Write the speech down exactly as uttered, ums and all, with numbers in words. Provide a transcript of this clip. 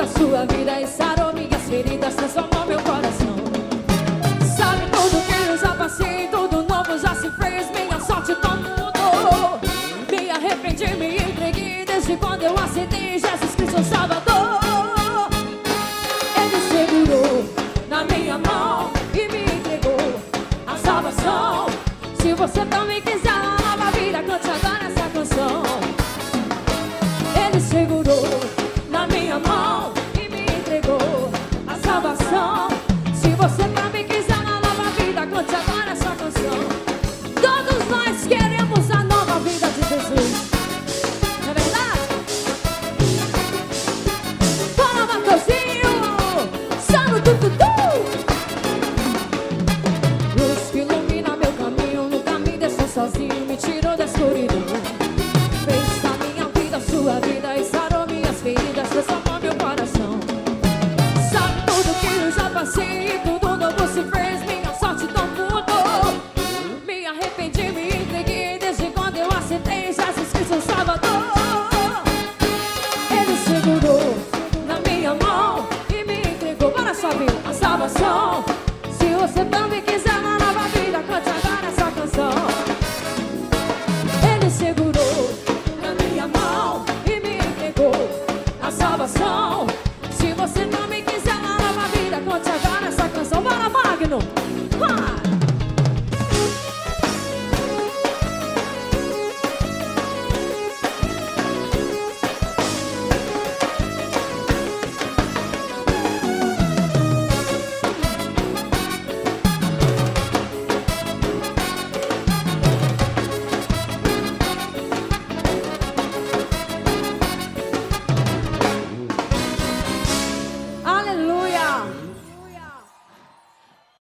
da sua vida e sarou minhas feridas, transformou meu coração. Sabe tudo que eu já passei, tudo novo já se fez, minha sorte todo mudou. Me arrependi, me entreguei desde quando eu aceitei Jesus Cristo Salvador. Ele segurou na minha mão e me entregou a salvação. Se você também quiser uma nova vida, cante agora essa canção. Ele segurou na minha mão e me entregou a salvação. Se você também quiser uma nova vida, cante agora essa canção. Todos nós queremos a nova vida de Jesus, não é verdade? Fala, Mateuzinho, Sano Tututu. Luz que ilumina meu caminho, nunca me deixou sozinho, me tirou da escuridão. Fez da minha vida sua vida e sarou minhas feridas, transformou meu coração. Sabe tudo que eu já passei, tudo novo se fez, minha sorte tão mudou. Me arrependi, me entreguei desde quando eu aceitei Jesus Cristo Salvador. Ele segurou na minha mão e me entregou, para só vir a salvação. Se você também quiser